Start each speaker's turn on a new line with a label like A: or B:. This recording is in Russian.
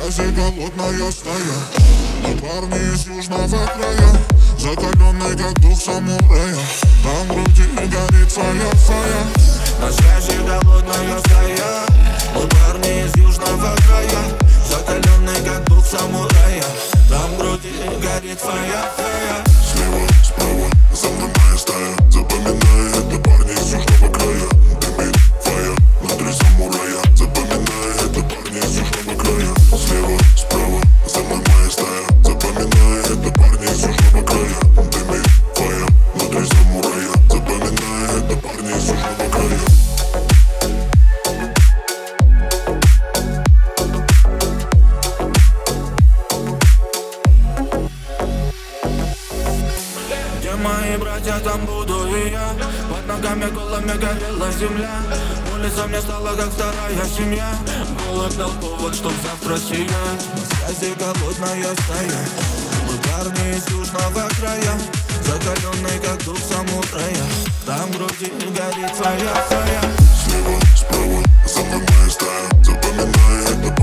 A: связи голодная стая. Мы парни из южного края, закаленный как дух самурая. Там в груди горит фая.
B: На связи голодная стая. Мы парни из южного края, закаленный как дух самурая. Там в груди горит фая.
A: Слева, справа, за мной моя стая. Запоминай, это парни из южного края. Дымит фая, внутри самурая. Запоминай, это парни из южного края. Слева, справа, за мной моя стая. Запоминай, это парни из южного края. Дымит фая, внутри самурая. Запоминай, это парни из южного края.
B: Мои братья, там буду и я. Под ногами голыми горела земля. Улица мне стала как вторая семья. Голод дал повод, чтоб завтра сиять. На связи голодная стая. Мы парни из южного края, закаленный как дух самурая. Там в груди горит фая.
A: Слева, справа, за мной моя стая. Запоминай, это